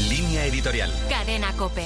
Línea editorial. Cadena COPE.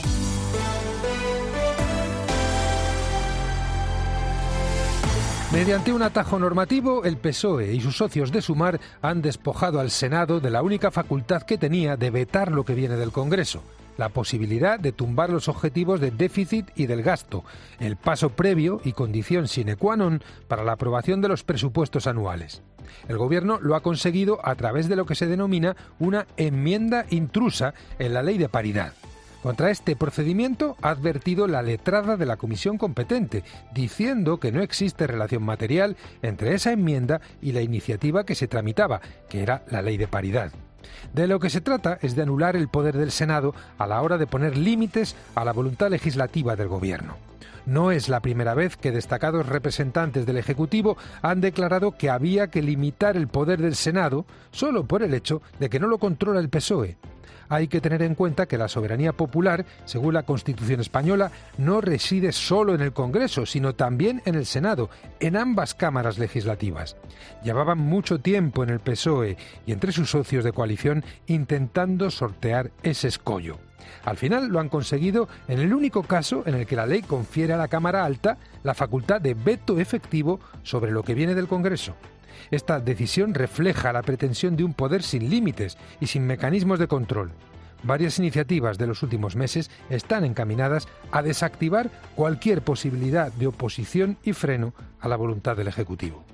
Mediante un atajo normativo, el PSOE y sus socios de Sumar han despojado al Senado de la única facultad que tenía de vetar lo que viene del Congreso, la posibilidad de tumbar los objetivos de déficit y del gasto, el paso previo y condición sine qua non para la aprobación de los presupuestos anuales. El Gobierno lo ha conseguido a través de lo que se denomina una enmienda intrusa en la Ley de Paridad. Contra este procedimiento ha advertido la letrada de la comisión competente, diciendo que no existe relación material entre esa enmienda y la iniciativa que se tramitaba, que era la Ley de Paridad. De lo que se trata es de anular el poder del Senado a la hora de poner límites a la voluntad legislativa del Gobierno. No es la primera vez que destacados representantes del Ejecutivo han declarado que había que limitar el poder del Senado solo por el hecho de que no lo controla el PSOE. Hay que tener en cuenta que la soberanía popular, según la Constitución española, no reside solo en el Congreso, sino también en el Senado, en ambas cámaras legislativas. Llevaban mucho tiempo en el PSOE y entre sus socios de coalición intentando sortear ese escollo. Al final lo han conseguido en el único caso en el que la ley confiere a la Cámara Alta la facultad de veto efectivo sobre lo que viene del Congreso. Esta decisión refleja la pretensión de un poder sin límites y sin mecanismos de control. Varias iniciativas de los últimos meses están encaminadas a desactivar cualquier posibilidad de oposición y freno a la voluntad del Ejecutivo.